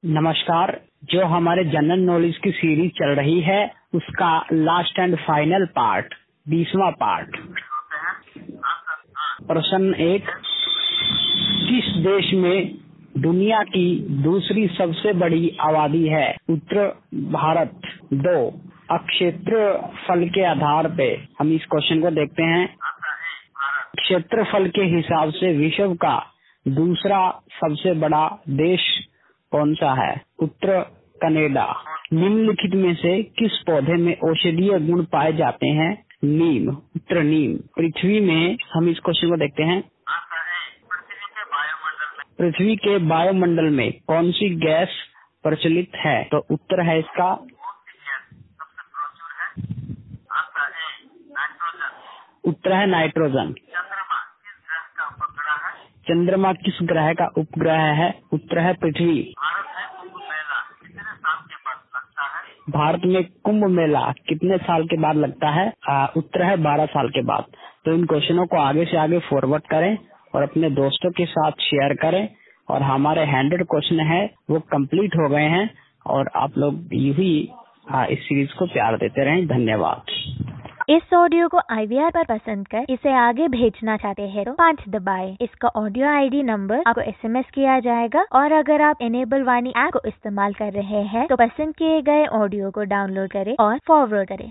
नमस्कार। जो हमारे जनरल नॉलेज की सीरीज चल रही है उसका लास्ट एंड फाइनल पार्ट 20वां पार्ट। प्रश्न 1, किस देश में दुनिया की दूसरी सबसे बड़ी आबादी है? उत्तर भारत। 2, क्षेत्रफल के आधार पे हम इस क्वेश्चन को देखते हैं। क्षेत्रफल के हिसाब से विश्व का दूसरा सबसे बड़ा देश कौन सा है? उत्तर कनाडा। निम्नलिखित में से किस पौधे में औषधीय गुण पाए जाते हैं? नीम। उत्तर नीम। पृथ्वी में हम इस क्वेश्चन को देखते हैं। पृथ्वी के वायुमंडल में कौन सी गैस प्रचलित है? तो उत्तर है इसका उत्तर है नाइट्रोजन। चंद्रमा किस ग्रह का उपग्रह है? उत्तर है पृथ्वी। भारत में कुंभ मेला कितने साल के बाद लगता है? उत्तर है 12 साल के बाद। तो इन क्वेश्चनों को आगे से आगे फॉरवर्ड करें और अपने दोस्तों के साथ शेयर करें। और हमारे 100 क्वेश्चन है वो कंप्लीट हो गए हैं और आप लोग यूं ही इस सीरीज को प्यार देते रहें। धन्यवाद। इस ऑडियो को IVR पर पसंद कर इसे आगे भेजना चाहते हैं तो 5 दबाएं। इसका ऑडियो ID नंबर आपको SMS किया जाएगा। और अगर आप इनेबल वाणी ऐप को इस्तेमाल कर रहे हैं तो पसंद किए गए ऑडियो को डाउनलोड करें और फॉरवर्ड करें।